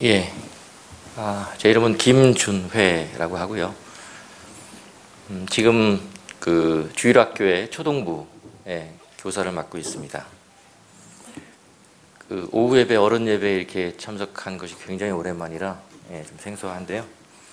예, 제 이름은 김준회라고 하고요. 지금 그 주일학교의 초등부에 교사를 맡고 있습니다. 그 오후 예배, 어른 예배 이렇게 참석한 것이 굉장히 오랜만이라 좀 생소한데요.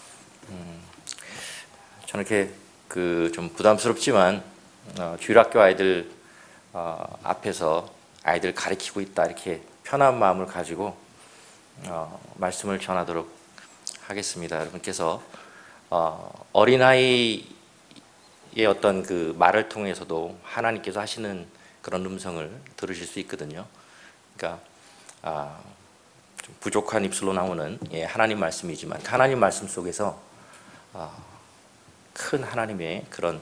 저는 이렇게 그 좀 부담스럽지만 주일학교 아이들 앞에서 아이들 가르치고 있다 이렇게 편한 마음을 가지고 말씀을 전하도록 하겠습니다. 여러분께서 어린아이의 어떤 그 말을 통해서도 하나님께서 하시는 그런 음성을 들으실 수 있거든요. 그러니까 좀 부족한 입술로 나오는 하나님 말씀이지만 하나님 말씀 속에서 큰 하나님의 그런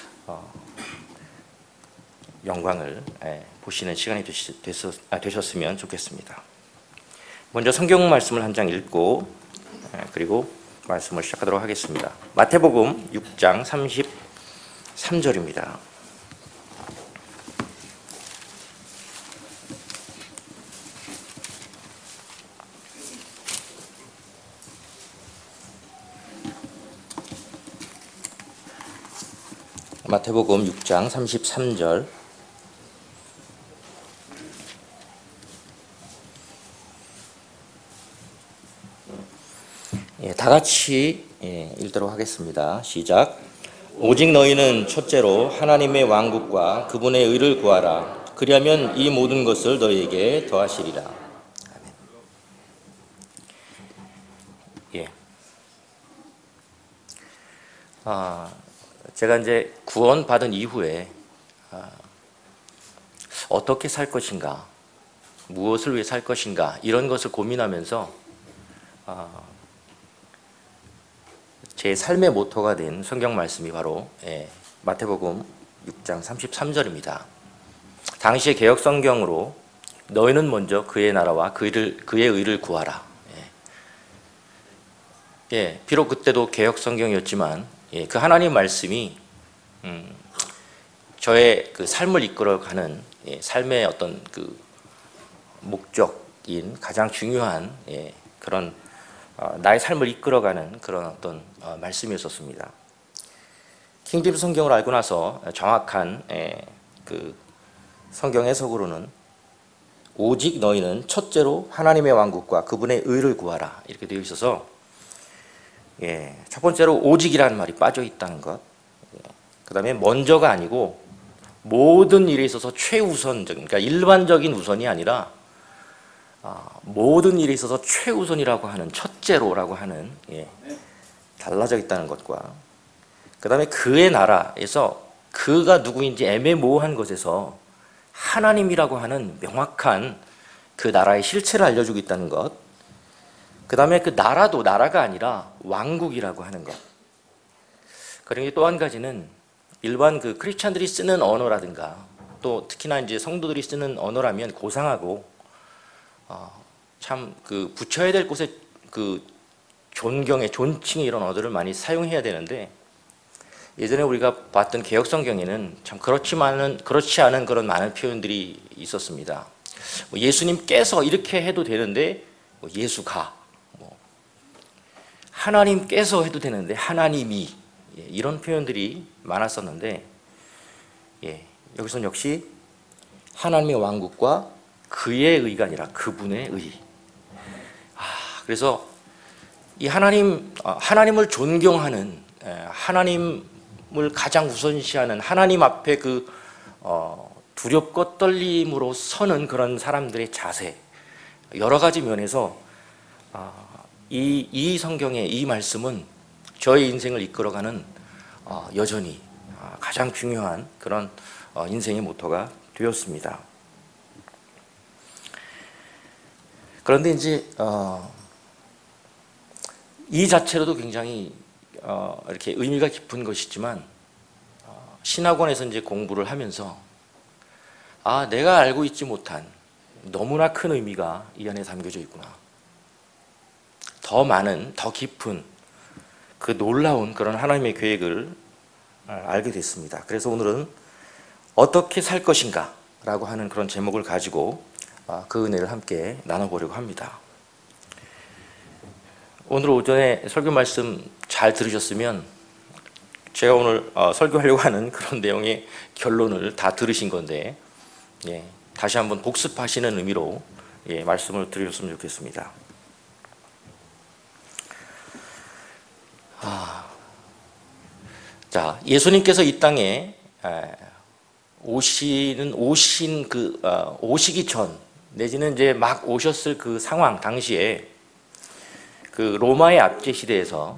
영광을 보시는 시간이 되셨으면 좋겠습니다. 먼저 성경 말씀을 한 장 읽고 그리고 말씀을 시작하도록 하겠습니다. 마태복음 6장 33절입니다. 마태복음 6장 33절. 다 같이 읽도록 하겠습니다. 시작. 오직 너희는 첫째로 하나님의 왕국과 그분의 의를 구하라. 그리하면 이 모든 것을 너희에게 더하시리라. 아멘. 예. 제가 이제 구원받은 이후에 어떻게 살 것인가, 무엇을 위해 살 것인가 이런 것을 고민하면서 제 삶의 모토가 된 성경 말씀이 바로 마태복음 6장 33절입니다. 당시의 개역 성경으로 너희는 먼저 그의 나라와 그의 의를 구하라. 비록 그때도 개역 성경이었지만 그 하나님 말씀이 저의 그 삶을 이끌어가는 삶의 어떤 그 목적인 가장 중요한 그런 나의 삶을 이끌어가는 그런 어떤 말씀이었습니다. 킹제임스 성경을 알고 나서 정확한 그 성경 해석으로는 오직 너희는 첫째로 하나님의 왕국과 그분의 의를 구하라 이렇게 되어 있어서 첫 번째로 오직이라는 말이 빠져 있다는 것, 그 다음에 먼저가 아니고 모든 일에 있어서 최우선적인, 그러니까 일반적인 우선이 아니라 모든 일에 있어서 최우선이라고 하는 첫째로라고 하는 달라져 있다는 것과 그 다음에 그의 나라에서 그가 누구인지 애매모호한 것에서 하나님이라고 하는 명확한 그 나라의 실체를 알려주고 있다는 것, 그 다음에 그 나라도 나라가 아니라 왕국이라고 하는 것. 그리고 또 한 가지는 일반 그 크리스찬들이 쓰는 언어라든가 또 특히나 이제 성도들이 쓰는 언어라면 고상하고 참 그 붙여야 될 곳에 그 존경의 존칭의 이런 언어들을 많이 사용해야 되는데 예전에 우리가 봤던 개역 성경에는 참 그렇지 않은 그런 많은 표현들이 있었습니다. 예수님께서 이렇게 해도 되는데 예수가, 하나님께서 해도 되는데 하나님이, 이런 표현들이 많았었는데 여기서는 역시 하나님의 왕국과 그의 의가 아니라 그분의 의. 그래서 이 하나님을 존경하는, 하나님을 가장 우선시하는, 하나님 앞에 그 두렵고 떨림으로 서는 그런 사람들의 자세, 여러 가지 면에서 이 성경의 이 말씀은 저의 인생을 이끌어가는 여전히 가장 중요한 그런 인생의 모토가 되었습니다. 그런데 이제 이 자체로도 굉장히 이렇게 의미가 깊은 것이지만 신학원에서 이제 공부를 하면서 내가 알고 있지 못한 너무나 큰 의미가 이 안에 담겨져 있구나. 더 많은, 더 깊은 그 놀라운 그런 하나님의 계획을 알게 됐습니다. 그래서 오늘은 어떻게 살 것인가 라고 하는 그런 제목을 가지고 그 은혜를 함께 나눠보려고 합니다. 오늘 오전에 설교 말씀 잘 들으셨으면 제가 오늘 설교하려고 하는 그런 내용의 결론을 다 들으신 건데, 예, 다시 한번 복습하시는 의미로 말씀을 드렸으면 좋겠습니다. 자, 예수님께서 이 땅에 오시기 전 내지는 이제 막 오셨을 그 상황 당시에 그 로마의 압제 시대에서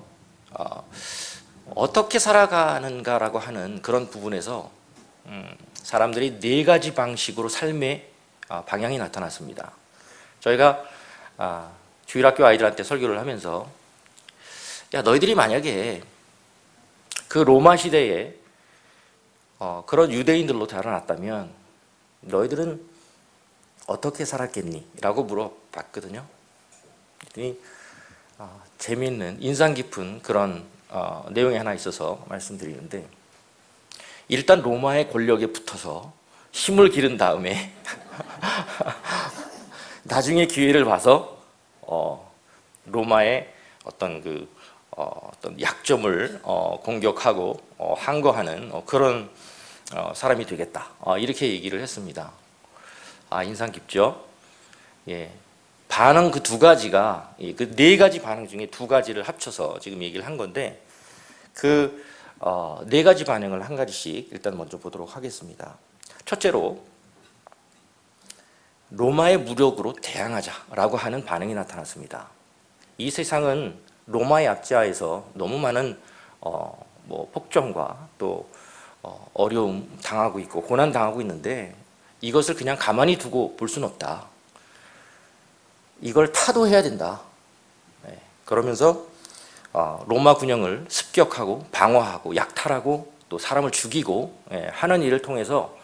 어떻게 살아가는가라고 하는 그런 부분에서 사람들이 네 가지 방식으로 삶의 방향이 나타났습니다. 저희가 주일학교 아이들한테 설교를 하면서, 야, 너희들이 만약에 그 로마 시대에 그런 유대인들로 자라났다면 너희들은 어떻게 살았겠니? 라고 물어봤거든요. 그랬더니 재미있는 인상 깊은 그런 내용이 하나 있어서 말씀드리는데, 일단 로마의 권력에 붙어서 힘을 기른 다음에 나중에 기회를 봐서 로마의 어떤 어떤 약점을 공격하고 항거하는 그런 사람이 되겠다, 이렇게 얘기를 했습니다. 인상 깊죠? 예. 반응 그 두 가지가, 그 네 가지 반응 중에 두 가지를 합쳐서 지금 얘기를 한 건데, 그 네 가지 반응을 한 가지씩 일단 먼저 보도록 하겠습니다. 첫째로, 로마의 무력으로 대항하자라고 하는 반응이 나타났습니다. 이 세상은 로마의 압제하에서 너무 많은 폭정과 또 어려움 당하고 있고 고난 당하고 있는데, 이것을 그냥 가만히 두고 볼 수는 없다. 이걸 타도해야 된다. 그러면서 로마 군영을 습격하고 방어하고 약탈하고 또 사람을 죽이고 하는 일을 통해서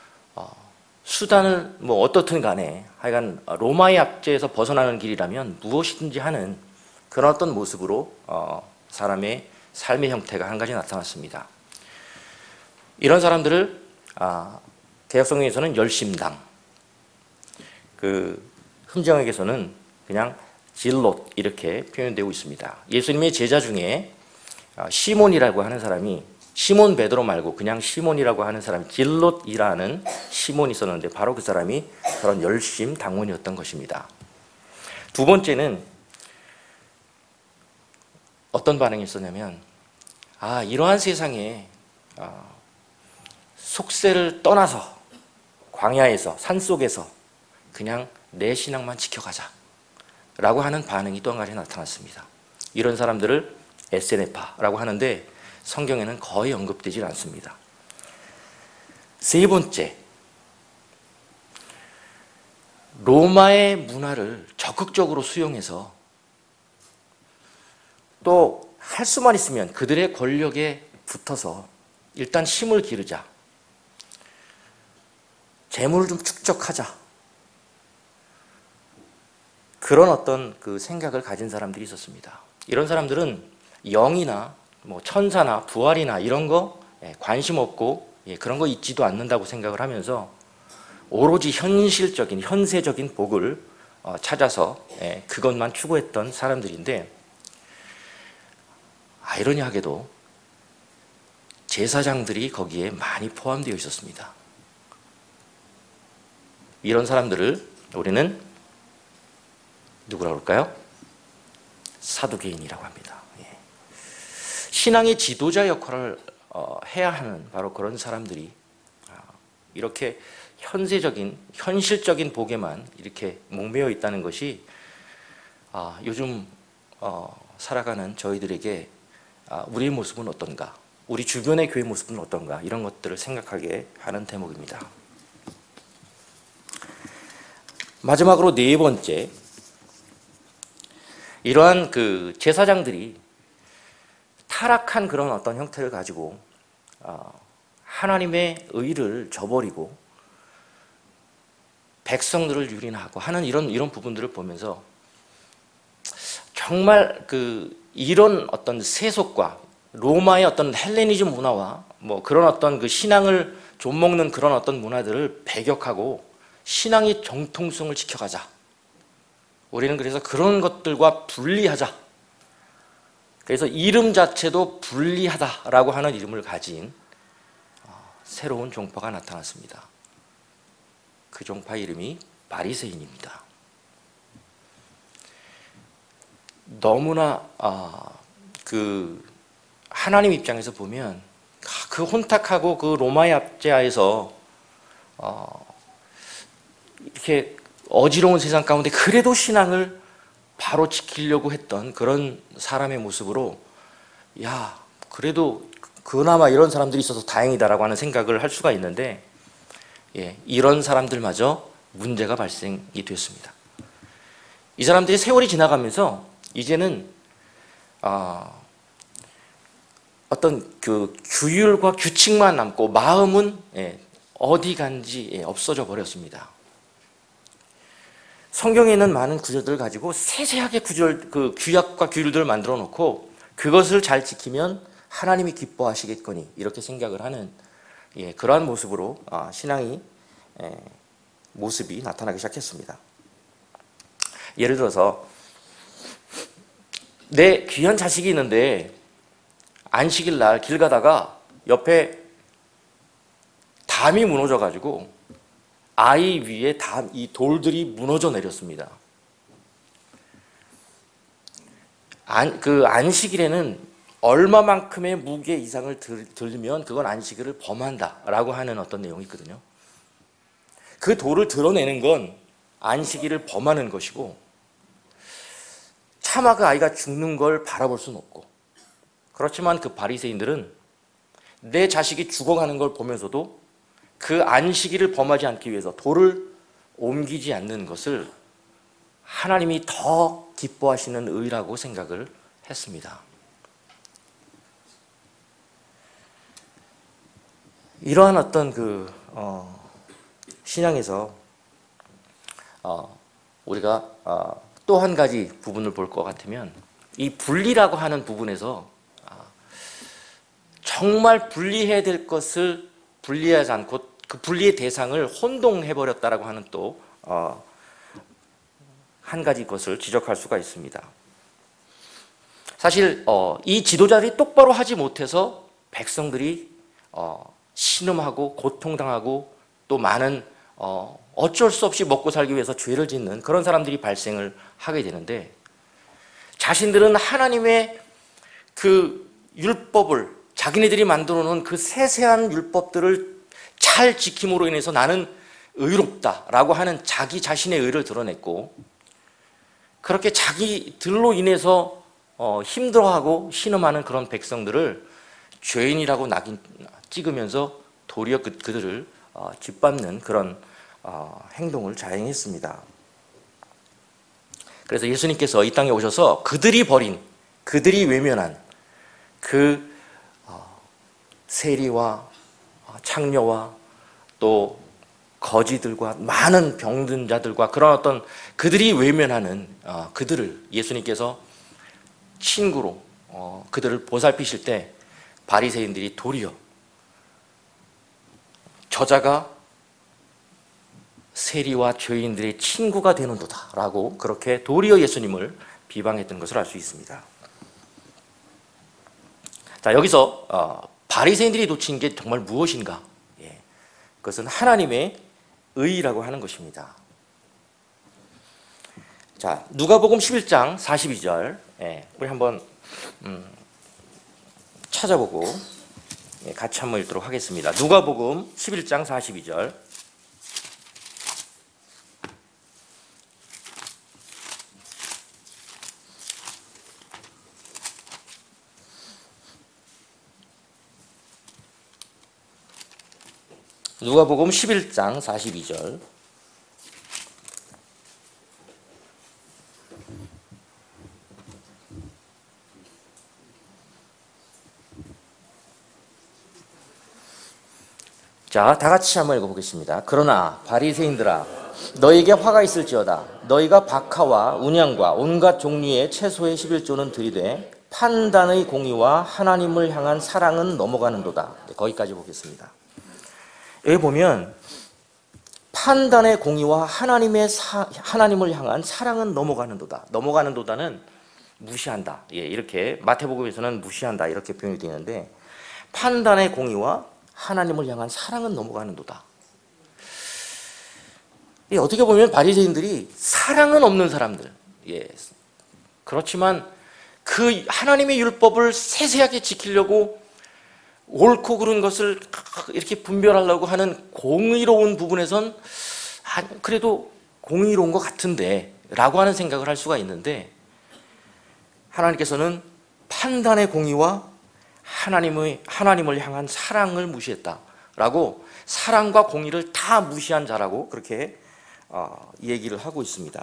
수단을 어떻든 간에 하여간 로마의 압제에서 벗어나는 길이라면 무엇이든지 하는 그런 어떤 모습으로 사람의 삶의 형태가 한 가지 나타났습니다. 이런 사람들을 개혁성경에서는 열심당, 그 흥정학에서는 그냥 질롯 이렇게 표현되고 있습니다. 예수님의 제자 중에 시몬이라고 하는 사람이, 시몬 베드로 말고 그냥 시몬이라고 하는 사람이, 질롯이라는 시몬이 있었는데 바로 그 사람이 그런 열심 당원이었던 것입니다. 두 번째는 어떤 반응이 있었냐면, 이러한 세상에 속세를 떠나서 광야에서 산속에서 그냥 내 신앙만 지켜가자 라고 하는 반응이 또 한 가지 나타났습니다. 이런 사람들을 에세네파라고 하는데 성경에는 거의 언급되질 않습니다. 세 번째, 로마의 문화를 적극적으로 수용해서 또 할 수만 있으면 그들의 권력에 붙어서 일단 힘을 기르자, 재물을 좀 축적하자, 그런 어떤 그 생각을 가진 사람들이 있었습니다. 이런 사람들은 영이나 천사나 부활이나 이런 거 관심 없고 그런 거 있지도 않는다고 생각을 하면서 오로지 현실적인 현세적인 복을 찾아서 그것만 추구했던 사람들인데, 아이러니하게도 제사장들이 거기에 많이 포함되어 있었습니다. 이런 사람들을 우리는 누구라고 할까요? 사두개인이라고 합니다. 신앙의 지도자 역할을 해야 하는 바로 그런 사람들이 이렇게 현실적인 복에만 이렇게 목매어 있다는 것이 요즘 살아가는 저희들에게 우리의 모습은 어떤가, 우리 주변의 교회 모습은 어떤가, 이런 것들을 생각하게 하는 대목입니다. 마지막으로 네 번째, 이러한 그 제사장들이 타락한 그런 어떤 형태를 가지고 하나님의 의를 저버리고 백성들을 유린하고 하는 이런 부분들을 보면서 정말 이런 어떤 세속과 로마의 어떤 헬레니즘 문화와 그런 어떤 그 신앙을 좀먹는 그런 어떤 문화들을 배격하고 신앙의 정통성을 지켜가자. 우리는 그래서 그런 것들과 분리하자. 그래서 이름 자체도 불리하다라고 하는 이름을 가진 새로운 종파가 나타났습니다. 그 종파 이름이 바리새인입니다. 너무나 그 하나님 입장에서 보면 그 혼탁하고 그 로마의 압제하에서 이렇게 어지러운 세상 가운데 그래도 신앙을 바로 지키려고 했던 그런 사람의 모습으로, 야, 그래도 그나마 이런 사람들이 있어서 다행이다라고 하는 생각을 할 수가 있는데, 이런 사람들마저 문제가 발생이 됐습니다. 이 사람들이 세월이 지나가면서 이제는 어떤 그 규율과 규칙만 남고 마음은 어디 간지 없어져 버렸습니다. 성경에 있는 많은 구절들을 가지고 세세하게 그 규약과 규율들을 만들어 놓고 그것을 잘 지키면 하나님이 기뻐하시겠거니 이렇게 생각을 하는 그러한 모습으로 신앙이 모습이 나타나기 시작했습니다. 예를 들어서 내 귀한 자식이 있는데 안식일 날 길 가다가 옆에 담이 무너져 가지고 아이 위에 이 돌들이 무너져 내렸습니다. 그 안식일에는 얼마만큼의 무게 이상을 들면 그건 안식일을 범한다라고 하는 어떤 내용이 있거든요. 그 돌을 드러내는 건 안식일을 범하는 것이고, 차마 그 아이가 죽는 걸 바라볼 수는 없고, 그렇지만 그 바리새인들은 내 자식이 죽어가는 걸 보면서도 그 안식일을 범하지 않기 위해서 돌을 옮기지 않는 것을 하나님이 더 기뻐하시는 의라고 생각을 했습니다. 이러한 어떤 그 신앙에서 우리가 또 한 가지 부분을 볼 것 같으면, 이 분리라고 하는 부분에서 정말 분리해야 될 것을 분리하지 않고 그 분리의 대상을 혼동해버렸다라고 하는 또 한 가지 것을 지적할 수가 있습니다. 사실 이 지도자들이 똑바로 하지 못해서 백성들이 신음하고 고통당하고 또 많은 어쩔 수 없이 먹고 살기 위해서 죄를 짓는 그런 사람들이 발생을 하게 되는데, 자신들은 하나님의 그 율법을, 자기네들이 만들어 놓은 그 세세한 율법들을 잘 지킴으로 인해서 나는 의롭다라고 하는 자기 자신의 의를 드러냈고, 그렇게 자기들로 인해서 힘들어하고 신음하는 그런 백성들을 죄인이라고 낙인 찍으면서 도리어 그들을 짓밟는 그런 행동을 자행했습니다. 그래서 예수님께서 이 땅에 오셔서 그들이 버린, 그들이 외면한 그 세리와 창녀와 또 거지들과 많은 병든 자들과 그런 어떤 그들이 외면하는 그들을 예수님께서 친구로 그들을 보살피실 때 바리새인들이 도리어 저자가 세리와 죄인들의 친구가 되는도다 라고 그렇게 도리어 예수님을 비방했던 것을 알 수 있습니다. 자, 여기서 바리새인들이 놓친 게 정말 무엇인가? 그것은 하나님의 의라고 하는 것입니다. 자, 누가복음 11장 42절 우리 한번 찾아보고 같이 한번 읽도록 하겠습니다. 누가복음 11장 42절. 누가복음 11장 42절. 자, 다 같이 한번 읽어보겠습니다. 그러나 바리새인들아, 너에게 화가 있을지어다. 너희가 박하와 운양과 온갖 종류의 채소의 11조는 들이되 판단의 공의와 하나님을 향한 사랑은 넘어가는도다. 거기까지 보겠습니다. 여기 보면 판단의 공의와 하나님을 향한 사랑은 넘어가는도다. 넘어가는도다는 무시한다. 예, 이렇게 마태복음에서는 무시한다 이렇게 표현이 되는데 판단의 공의와 하나님을 향한 사랑은 넘어가는도다. 예, 어떻게 보면 바리새인들이 사랑은 없는 사람들. 예, 그렇지만 그 하나님의 율법을 세세하게 지키려고 옳고 그른 것을 이렇게 분별하려고 하는 공의로운 부분에선 그래도 공의로운 것 같은데 라고 하는 생각을 할 수가 있는데 하나님께서는 판단의 공의와 하나님을 향한 사랑을 무시했다라고 사랑과 공의를 다 무시한 자라고 그렇게 얘기를 하고 있습니다.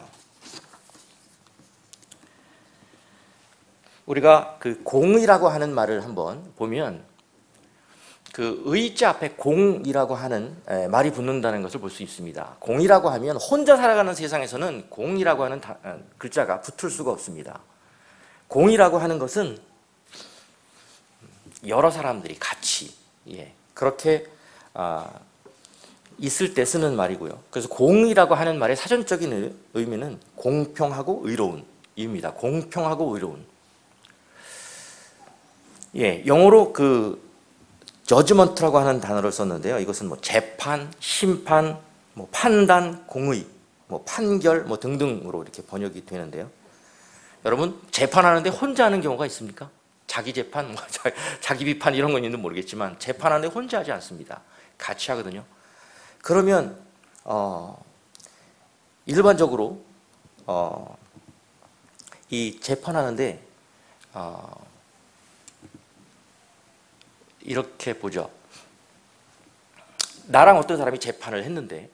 우리가 그 공의라고 하는 말을 한번 보면 그 의자 앞에 공이라고 하는 말이 붙는다는 것을 볼 수 있습니다. 공이라고 하면 혼자 살아가는 세상에서는 공이라고 하는 글자가 붙을 수가 없습니다. 공이라고 하는 것은 여러 사람들이 같이 그렇게 있을 때 쓰는 말이고요. 그래서 공이라고 하는 말의 사전적인 의미는 공평하고 의로운입니다. 공평하고 의로운. 영어로 그 저지먼트라고 하는 단어를 썼는데요. 이것은 뭐 재판, 심판, 뭐 판단, 공의, 뭐 판결, 뭐 등등으로 이렇게 번역이 되는데요. 여러분 재판하는데 혼자 하는 경우가 있습니까? 자기 재판, 자기 비판 이런 건 있는지 모르겠지만 재판하는데 혼자 하지 않습니다. 같이 하거든요. 그러면 일반적으로 이 재판하는데 이렇게 보죠. 나랑 어떤 사람이 재판을 했는데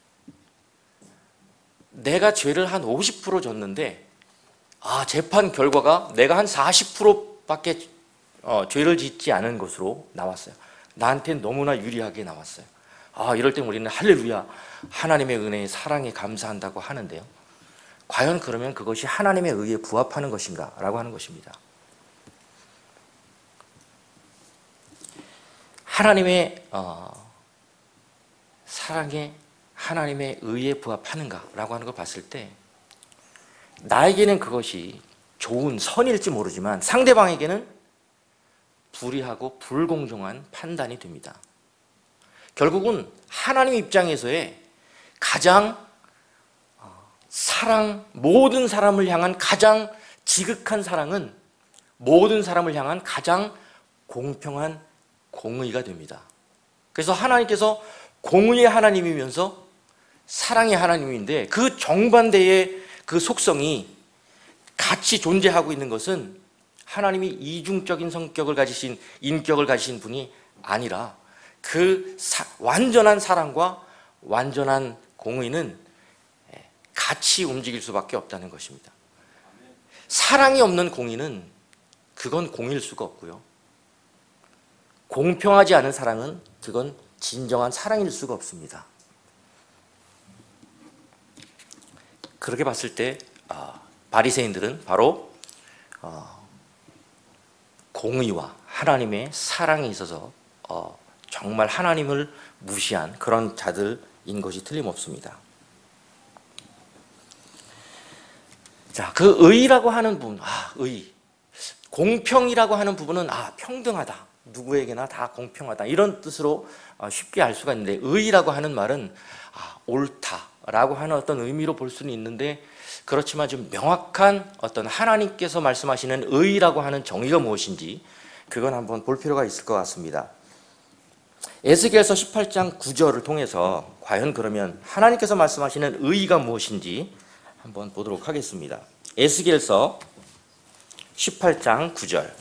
내가 죄를 한 50% 졌는데 재판 결과가 내가 한 40%밖에 죄를 짓지 않은 것으로 나왔어요. 나한테는 너무나 유리하게 나왔어요. 이럴 때 우리는 할렐루야 하나님의 은혜에 사랑에 감사한다고 하는데요. 과연 그러면 그것이 하나님의 의에 부합하는 것인가? 라고 하는 것입니다. 하나님의 사랑에 하나님의 의에 부합하는가? 라고 하는 걸 봤을 때 나에게는 그것이 좋은 선일지 모르지만 상대방에게는 불의하고 불공정한 판단이 됩니다. 결국은 하나님 입장에서의 가장 모든 사람을 향한 가장 지극한 사랑은 모든 사람을 향한 가장 공평한 공의가 됩니다. 그래서 하나님께서 공의의 하나님이면서 사랑의 하나님인데 그 정반대의 그 속성이 같이 존재하고 있는 것은 하나님이 이중적인 성격을 가지신 인격을 가지신 분이 아니라 그 완전한 사랑과 완전한 공의는 같이 움직일 수밖에 없다는 것입니다. 사랑이 없는 공의는 그건 공일 수가 없고요. 공평하지 않은 사랑은 그건 진정한 사랑일 수가 없습니다. 그렇게 봤을 때 바리새인들은 바로 공의와 하나님의 사랑에 있어서 정말 하나님을 무시한 그런 자들인 것이 틀림없습니다. 자, 그 의라고 하는 부분, 의. 공평이라고 하는 부분은 평등하다. 누구에게나 다 공평하다. 이런 뜻으로 쉽게 알 수가 있는데 의라고 하는 말은 옳다라고 하는 어떤 의미로 볼 수는 있는데 그렇지만 좀 명확한 어떤 하나님께서 말씀하시는 의라고 하는 정의가 무엇인지 그건 한번 볼 필요가 있을 것 같습니다. 에스겔서 18장 9절을 통해서 과연 그러면 하나님께서 말씀하시는 의가 무엇인지 한번 보도록 하겠습니다. 에스겔서 18장 9절.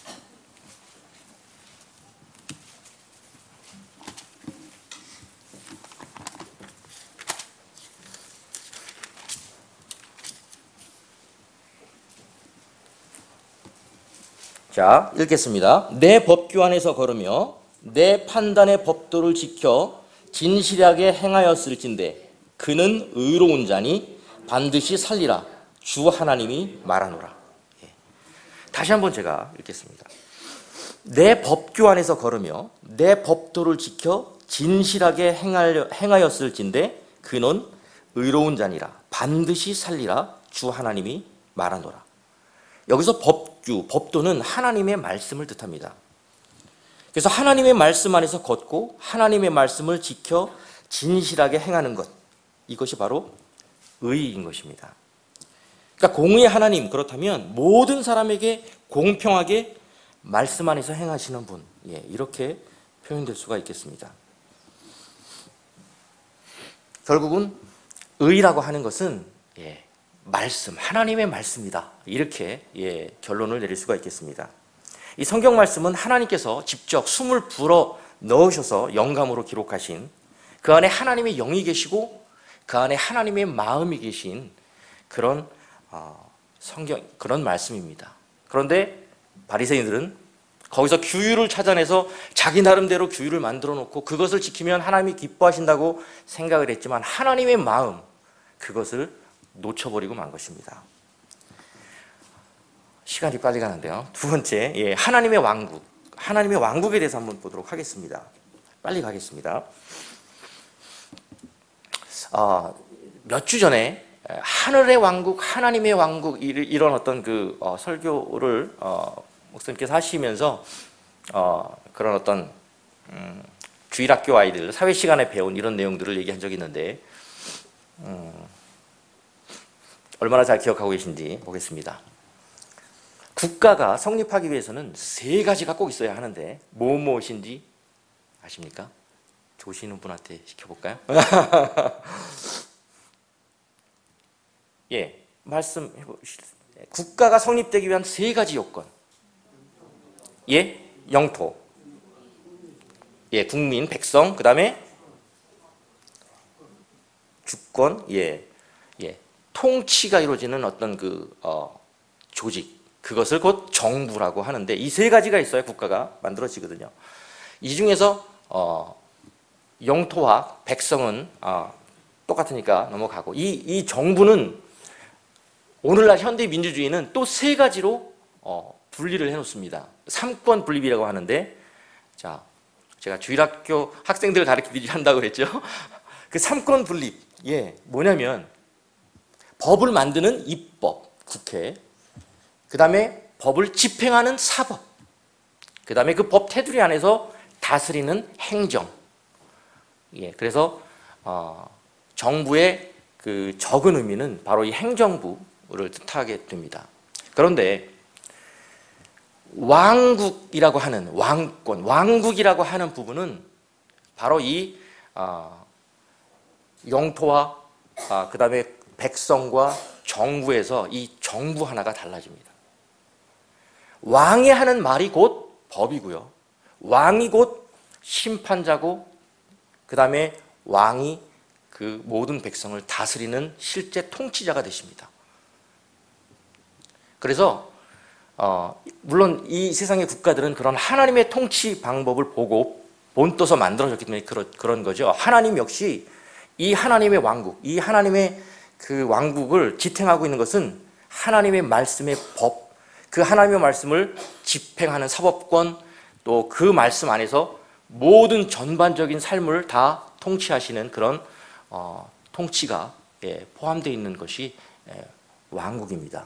자, 읽겠습니다. 내 법규 안에서 걸으며 내 판단의 법도를 지켜 진실하게 행하였을진대 그는 의로운 자니 반드시 살리라 주 하나님이 말하노라. 다시 한번 제가 읽겠습니다. 내 법규 안에서 걸으며 내 법도를 지켜 진실하게 행하였을진대 그는 의로운 자니라 반드시 살리라 주 하나님이 말하노라. 여기서 법도는 하나님의 말씀을 뜻합니다. 그래서 하나님의 말씀 안에서 걷고 하나님의 말씀을 지켜 진실하게 행하는 것, 이것이 바로 의인 것입니다. 그러니까 공의의 하나님, 그렇다면 모든 사람에게 공평하게 말씀 안에서 행하시는 분, 이렇게 표현될 수가 있겠습니다. 결국은 의라고 하는 것은 말씀, 하나님의 말씀이다, 이렇게 결론을 내릴 수가 있겠습니다. 이 성경 말씀은 하나님께서 직접 숨을 불어 넣으셔서 영감으로 기록하신, 그 안에 하나님의 영이 계시고 그 안에 하나님의 마음이 계신 그런 그런 말씀입니다. 그런데 바리새인들은 거기서 규율을 찾아내서 자기 나름대로 규율을 만들어 놓고 그것을 지키면 하나님이 기뻐하신다고 생각을 했지만 하나님의 마음, 그것을 놓쳐버리고 만 것입니다. 시간이 빨리 가는데요. 두 번째, 하나님의 왕국. 하나님의 왕국에 대해서 한번 보도록 하겠습니다. 빨리 가겠습니다. 몇 주 전에 하늘의 왕국, 하나님의 왕국, 이런 어떤 설교를 목사님께서 하시면서 그런 어떤 주일학교 아이들 사회 시간에 배운 이런 내용들을 얘기한 적이 있는데 얼마나 잘 기억하고 계신지 보겠습니다. 국가가 성립하기 위해서는 세 가지가 꼭 있어야 하는데 무엇인지 아십니까? 조시는 분한테 시켜볼까요? 말씀해 보시죠. 국가가 성립되기 위한 세 가지 요건. 영토. 국민, 백성. 그 다음에 주권. 통치가 이루어지는 어떤 조직. 그것을 곧 정부라고 하는데 이 세 가지가 있어야 국가가 만들어지거든요. 이 중에서 영토와 백성은 똑같으니까 넘어가고 이 정부는 오늘날 현대 민주주의는 또 세 가지로 분리를 해놓습니다. 삼권 분립이라고 하는데, 자, 제가 주일학교 학생들 가르치듯이 한다고 그랬죠. 그 삼권 분립, 뭐냐면 법을 만드는 입법, 국회, 그 다음에 법을 집행하는 사법, 그 다음에 그 법 테두리 안에서 다스리는 행정. 그래서 정부의 그 적은 의미는 바로 이 행정부를 뜻하게 됩니다. 그런데 왕국이라고 하는 왕권, 왕국이라고 하는 부분은 바로 이 영토와 그 다음에 백성과 정부에서 이 정부 하나가 달라집니다. 왕이 하는 말이 곧 법이고요. 왕이 곧 심판자고 그 다음에 왕이 그 모든 백성을 다스리는 실제 통치자가 되십니다. 그래서 물론 이 세상의 국가들은 그런 하나님의 통치 방법을 보고 본떠서 만들어졌기 때문에 그런 거죠. 하나님 역시 이 하나님의 왕국, 이 하나님의 그 왕국을 지탱하고 있는 것은 하나님의 말씀의 법, 그 하나님의 말씀을 집행하는 사법권, 또 그 말씀 안에서 모든 전반적인 삶을 다 통치하시는 그런 통치가 포함되어 있는 것이 왕국입니다.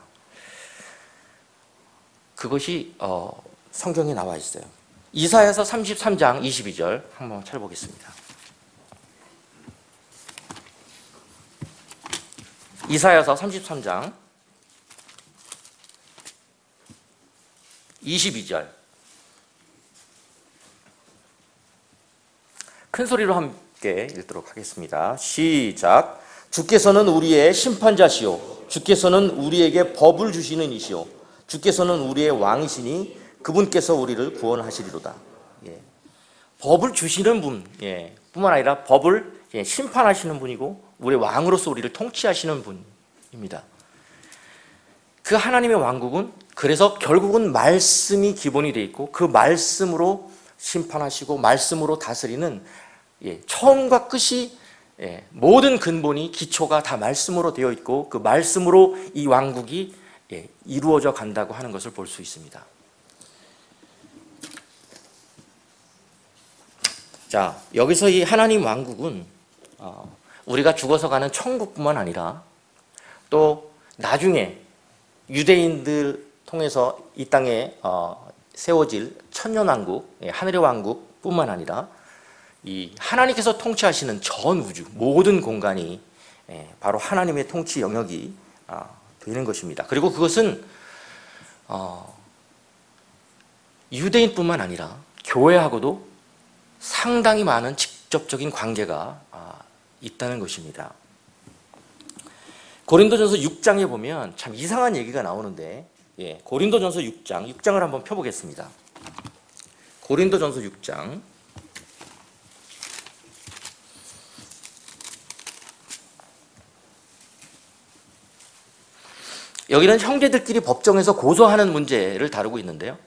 그것이 성경에 나와 있어요. 이사야서 33장 22절 한번 찾아보겠습니다. 이사야서 33장 22절 큰 소리로 함께 읽도록 하겠습니다. 시작. 주께서는 우리의 심판자시오, 주께서는 우리에게 법을 주시는 이시오, 주께서는 우리의 왕이시니 그분께서 우리를 구원하시리로다. 법을 주시는 분, 뿐만 아니라 법을 심판하시는 분이고 우리의 왕으로서 우리를 통치하시는 분입니다. 그 하나님의 왕국은 그래서 결국은 말씀이 기본이 되어 있고 그 말씀으로 심판하시고 말씀으로 다스리는 처음과 끝이 모든 근본이 기초가 다 말씀으로 되어 있고 그 말씀으로 이 왕국이 이루어져 간다고 하는 것을 볼 수 있습니다. 자, 여기서 이 하나님 왕국은 우리가 죽어서 가는 천국뿐만 아니라 또 나중에 유대인들 통해서 이 땅에 세워질 천년왕국, 하늘의 왕국뿐만 아니라 이 하나님께서 통치하시는 전 우주 모든 공간이 바로 하나님의 통치 영역이 되는 것입니다. 그리고 그것은 유대인뿐만 아니라 교회하고도 상당히 많은 직접적인 관계가 있다는 것입니다. 고린도전서 6장에 보면 참 이상한 얘기가 나오는데, 고린도전서 6장을 한번 펴보겠습니다. 고린도전서 6장. 여기는 형제들끼리 법정에서 고소하는 문제를 다루고 있는데요.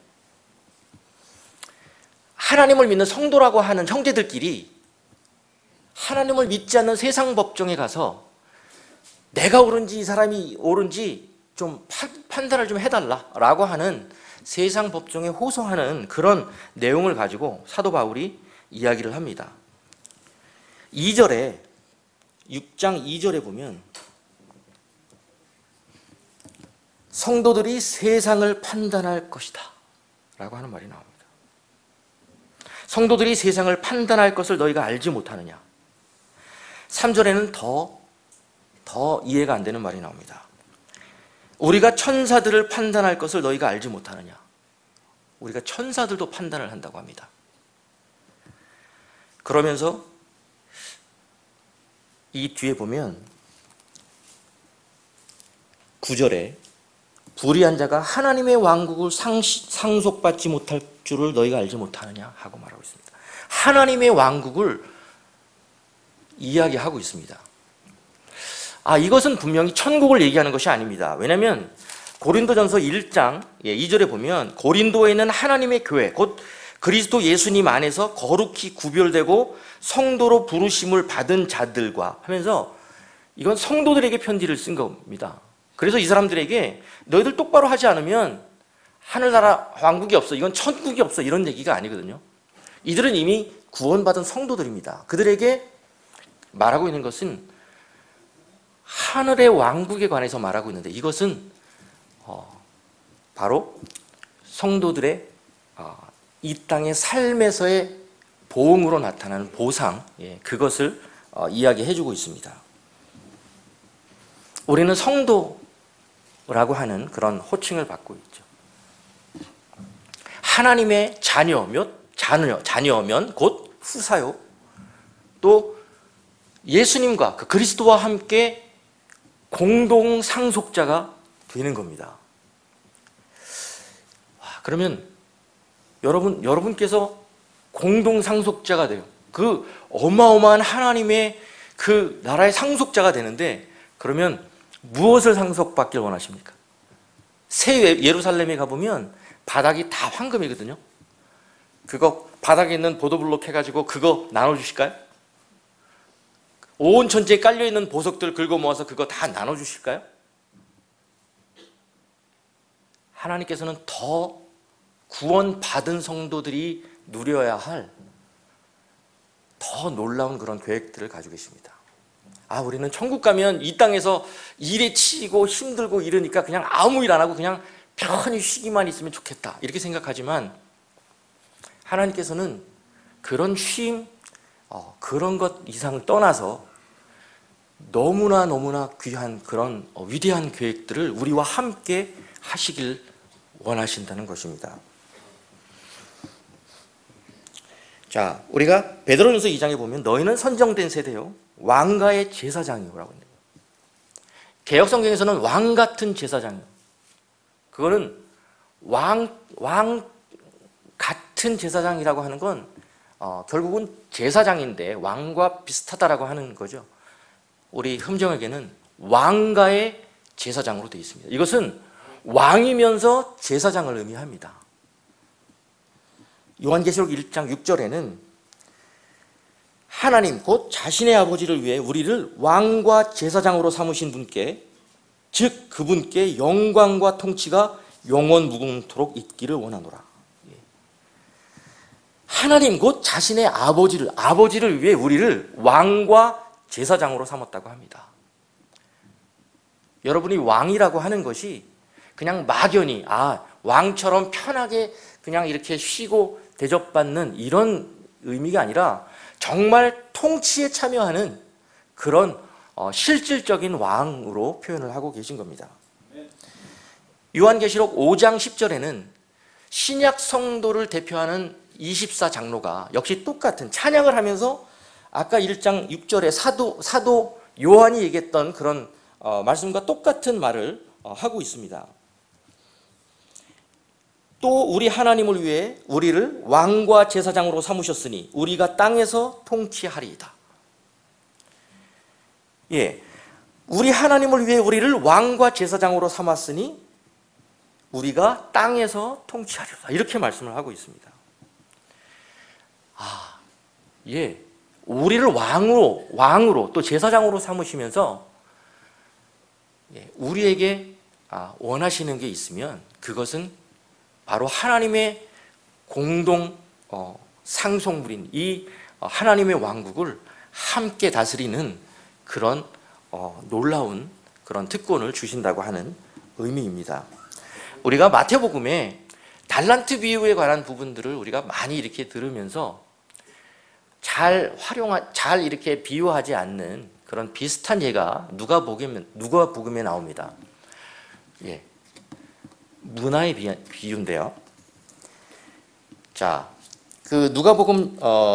하나님을 믿는 성도라고 하는 형제들끼리 하나님을 믿지 않는 세상 법정에 가서 내가 옳은지 이 사람이 옳은지 좀 판단을 좀 해달라라고 하는 세상 법정에 호소하는 그런 내용을 가지고 사도 바울이 이야기를 합니다. 2절에 6장 2절에 보면 성도들이 세상을 판단할 것이다 라고 하는 말이 나옵니다. 성도들이 세상을 판단할 것을 너희가 알지 못하느냐. 3절에는 더 이해가 안 되는 말이 나옵니다. 우리가 천사들을 판단할 것을 너희가 알지 못하느냐. 우리가 천사들도 판단을 한다고 합니다. 그러면서 이 뒤에 보면 9절에 불의한 자가 하나님의 왕국을 상속받지 못할 줄을 너희가 알지 못하느냐 하고 말하고 있습니다. 하나님의 왕국을 이야기하고 있습니다. 이것은 분명히 천국을 얘기하는 것이 아닙니다. 왜냐하면 고린도전서 1장 2절에 보면 고린도에 있는 하나님의 교회 곧 그리스도 예수님 안에서 거룩히 구별되고 성도로 부르심을 받은 자들과 하면서 이건 성도들에게 편지를 쓴 겁니다. 그래서 이 사람들에게 너희들 똑바로 하지 않으면 하늘나라 왕국이 없어, 이건 천국이 없어, 이런 얘기가 아니거든요. 이들은 이미 구원받은 성도들입니다. 그들에게 말하고 있는 것은 하늘의 왕국에 관해서 말하고 있는데 이것은 바로 성도들의 이 땅의 삶에서의 보응으로 나타나는 보상, 그것을 이야기해주고 있습니다. 우리는 성도라고 하는 그런 호칭을 받고 있죠. 하나님의 자녀면 곧 후사요. 또 예수님과 그 그리스도와 함께 공동 상속자가 되는 겁니다. 그러면 여러분께서 공동 상속자가 돼요. 그 어마어마한 하나님의 그 나라의 상속자가 되는데, 그러면 무엇을 상속받길 원하십니까? 새 예루살렘에 가보면 바닥이 다 황금이거든요. 그거 바닥에 있는 보도블록 해가지고 그거 나눠주실까요? 온 천지에 깔려있는 보석들 긁어 모아서 그거 다 나눠주실까요? 하나님께서는 더 구원받은 성도들이 누려야 할 더 놀라운 그런 계획들을 가지고 계십니다. 우리는 천국 가면 이 땅에서 일에 치이고 힘들고 이러니까 그냥 아무 일 안 하고 그냥 편히 쉬기만 있으면 좋겠다 이렇게 생각하지만, 하나님께서는 그런 쉼, 그런 것 이상을 떠나서 너무나 귀한 그런 위대한 계획들을 우리와 함께 하시길 원하신다는 것입니다. 자, 우리가 베드로전서 2장에 보면 너희는 선정된 세대요 왕가의 제사장이라고 합니다. 개역성경에서는 왕 같은 제사장, 그거는 왕 같은 제사장이라고 하는 건 결국은 제사장인데 왕과 비슷하다라고 하는 거죠. 우리 흠정에게는 왕가의 제사장으로 되어 있습니다. 이것은 왕이면서 제사장을 의미합니다. 요한계시록 1장 6절에는 하나님 곧 자신의 아버지를 위해 우리를 왕과 제사장으로 삼으신 분께, 즉 그분께 영광과 통치가 영원 무궁토록 있기를 원하노라. 하나님 곧 자신의 아버지를 위해 우리를 왕과 제사장으로 삼았다고 합니다. 여러분이 왕이라고 하는 것이 그냥 막연히 왕처럼 편하게 그냥 이렇게 쉬고 대접받는 이런 의미가 아니라 정말 통치에 참여하는 그런 실질적인 왕으로 표현을 하고 계신 겁니다. 요한계시록 5장 10절에는 신약 성도를 대표하는 24장로가 역시 똑같은 찬양을 하면서 아까 1장 6절에 사도 요한이 얘기했던 그런 말씀과 똑같은 말을 하고 있습니다. 또 우리 하나님을 위해 우리를 왕과 제사장으로 삼으셨으니 우리가 땅에서 통치하리이다. 예, 우리 하나님을 위해 우리를 왕과 제사장으로 삼았으니 우리가 땅에서 통치하리로다. 이렇게 말씀을 하고 있습니다. 예, 우리를 왕으로 또 제사장으로 삼으시면서 우리에게 원하시는 게 있으면 그것은 바로 하나님의 공동 상속물인 이 하나님의 왕국을 함께 다스리는 그런 놀라운 그런 특권을 주신다고 하는 의미입니다. 우리가 마태복음에 달란트 비유에 관한 부분들을 우리가 많이 이렇게 들으면서 잘 이렇게 비유하지 않는 그런 비슷한 예가 누가복음에 나옵니다. 예, 문화의 비유인데요. 자, 그 누가복음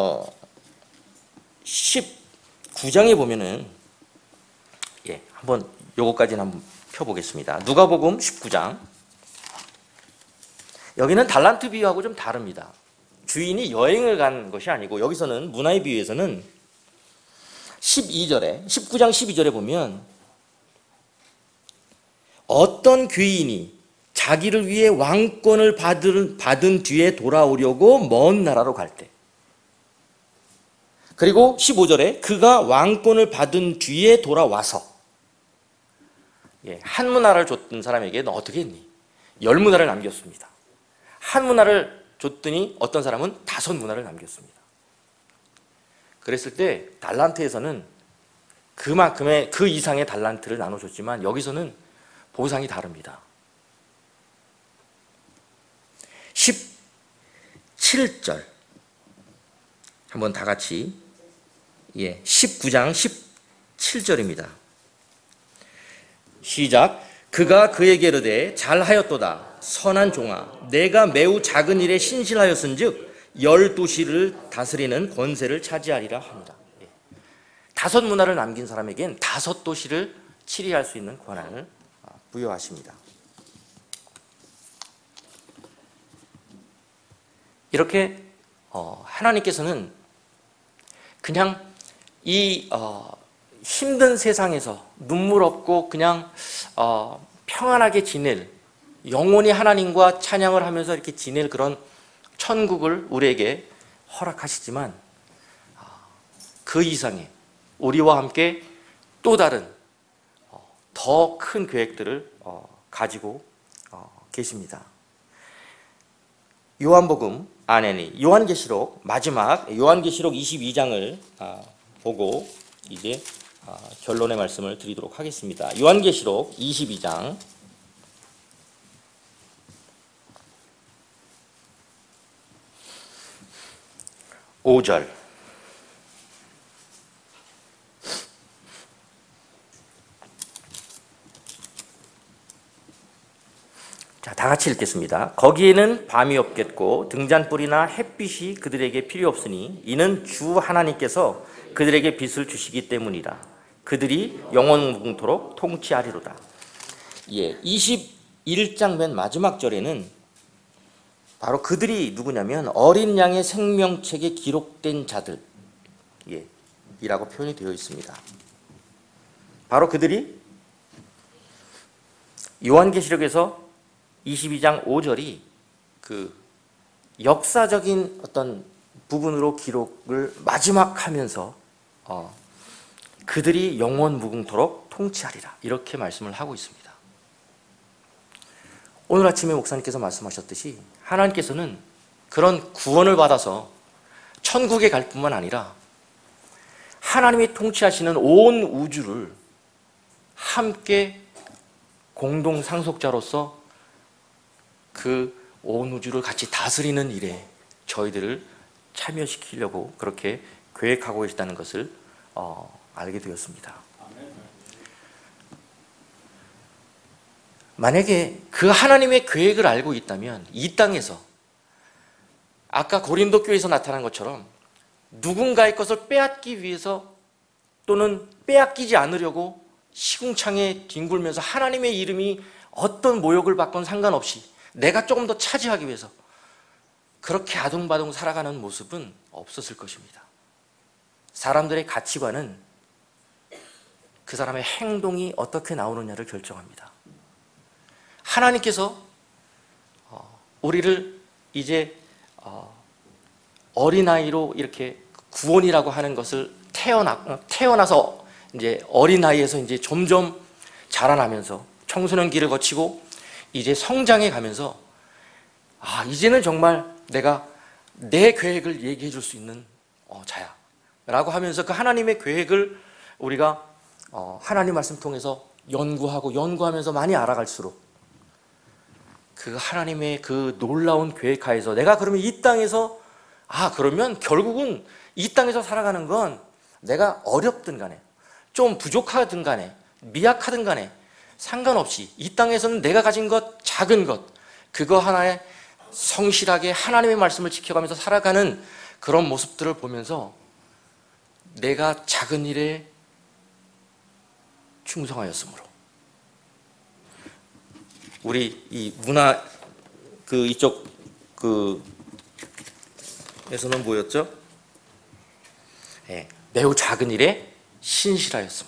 19장에 보면은 한번 요거까지는 한번 펴보겠습니다. 누가복음 19장. 여기는 달란트 비유하고 좀 다릅니다. 주인이 여행을 간 것이 아니고 여기서는 문화의 비유에서는 19장 12절에 보면 어떤 귀인이 자기를 위해 왕권을 받은 뒤에 돌아오려고 먼 나라로 갈 때, 그리고 15절에 그가 왕권을 받은 뒤에 돌아와서 한 문화를 줬던 사람에게 너 어떻게 했니? 10문화를 남겼습니다. 한 문화를 줬더니 어떤 사람은 5문화를 남겼습니다. 그랬을 때 달란트에서는 그만큼의 그 이상의 달란트를 나눠줬지만 여기서는 보상이 다릅니다. 17절 한번 다 같이 19장 17절입니다. 시작. 그가 그에게 이르되 잘하였도다 선한 종아 내가 매우 작은 일에 신실하였은즉 12시를 다스리는 권세를 차지하리라 합니다. 5문화를 남긴 사람에겐 5도시를 치리할 수 있는 권한을 부여하십니다. 이렇게 하나님께서는 그냥 이 힘든 세상에서 눈물 없고 그냥 평안하게 지낼, 영원히 하나님과 찬양을 하면서 이렇게 지낼 그런 천국을 우리에게 허락하시지만 그 이상의 우리와 함께 또 다른 더 큰 계획들을 가지고 계십니다. 요한계시록 마지막 요한계시록 22장을 보고 이제 결론의 말씀을 드리도록 하겠습니다. 요한계시록 22장 5절. 자, 다 같이 읽겠습니다. 거기에는 밤이 없겠고 등잔불이나 햇빛이 그들에게 필요 없으니 이는 주 하나님께서 그들에게 빛을 주시기 때문이라. 그들이 영원무궁토록 통치하리로다. 21장 맨 마지막 절에는 바로 그들이 누구냐면 어린 양의 생명책에 기록된 자들 이라고 표현이 되어 있습니다. 바로 그들이 요한계시록에서 22장 5절이 그 역사적인 어떤 부분으로 기록을 마지막 하면서 그들이 영원무궁토록 통치하리라 이렇게 말씀을 하고 있습니다. 오늘 아침에 목사님께서 말씀하셨듯이 하나님께서는 그런 구원을 받아서 천국에 갈 뿐만 아니라 하나님이 통치하시는 온 우주를 함께 공동 상속자로서 그 온 우주를 같이 다스리는 일에 저희들을 참여시키려고 그렇게 계획하고 계시다는 것을 알게 되었습니다. 만약에 그 하나님의 계획을 알고 있다면 이 땅에서 아까 고린도 교회에서 나타난 것처럼 누군가의 것을 빼앗기 위해서 또는 빼앗기지 않으려고 시궁창에 뒹굴면서 하나님의 이름이 어떤 모욕을 받건 상관없이 내가 조금 더 차지하기 위해서 그렇게 아둥바둥 살아가는 모습은 없었을 것입니다. 사람들의 가치관은 그 사람의 행동이 어떻게 나오느냐를 결정합니다. 하나님께서 우리를 이제 어린아이로 이렇게 구원이라고 하는 것을 태어나서 이제 어린아이에서 이제 점점 자라나면서 청소년기를 거치고 이제 성장해 가면서 이제는 정말 내가 내 계획을 얘기해 줄 수 있는 자야 라고 하면서 그 하나님의 계획을 우리가 하나님 말씀 통해서 연구하면서 많이 알아갈수록 그 하나님의 그 놀라운 계획 하에서 내가 그러면 이 땅에서 그러면 결국은 이 땅에서 살아가는 건 내가 어렵든 간에 좀 부족하든 간에 미약하든 간에 상관없이 이 땅에서는 내가 가진 것, 작은 것, 그거 하나에 성실하게 하나님의 말씀을 지켜가면서 살아가는 그런 모습들을 보면서 내가 작은 일에 충성하였으므로 우리 이 문화 이쪽 에서는 뭐였죠? 매우 작은 일에 신실하였으므로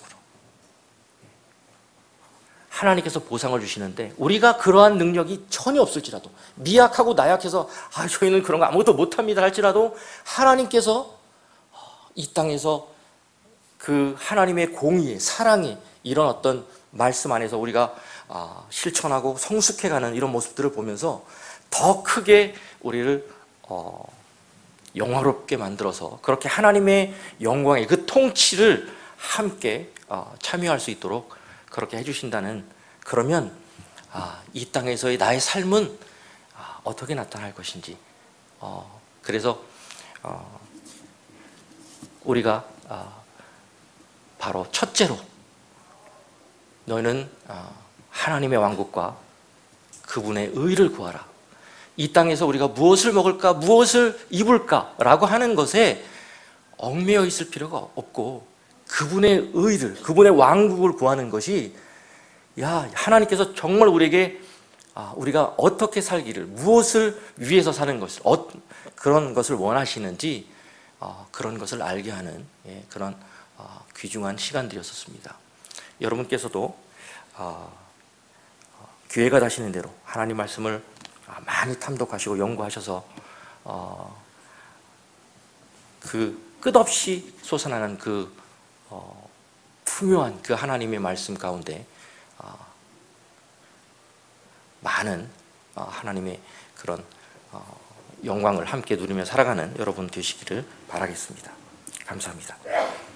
하나님께서 보상을 주시는데 우리가 그러한 능력이 전혀 없을지라도 미약하고 나약해서 저희는 그런 거 아무것도 못합니다 할지라도 하나님께서 이 땅에서 그 하나님의 공의의 사랑의 이런 어떤 말씀 안에서 우리가 실천하고 성숙해가는 이런 모습들을 보면서 더 크게 우리를 영화롭게 만들어서 그렇게 하나님의 영광의 그 통치를 함께 참여할 수 있도록 그렇게 해주신다는, 그러면 이 땅에서의 나의 삶은 어떻게 나타날 것인지, 그래서 우리가 바로 첫째로 너희는 하나님의 왕국과 그분의 의를 구하라. 이 땅에서 우리가 무엇을 먹을까, 무엇을 입을까 라고 하는 것에 얽매여 있을 필요가 없고 그분의 의를, 그분의 왕국을 구하는 것이, 하나님께서 정말 우리에게 우리가 어떻게 살기를, 무엇을 위해서 사는 것을, 그런 것을 원하시는지 그런 것을 알게 하는 그런 귀중한 시간들이었습니다. 여러분께서도 기회가 되시는 대로 하나님 말씀을 많이 탐독하시고 연구하셔서 그 끝없이 솟아나는 그 풍요한 그 하나님의 말씀 가운데 많은 하나님의 그런 영광을 함께 누리며 살아가는 여러분 되시기를 바라겠습니다. 감사합니다.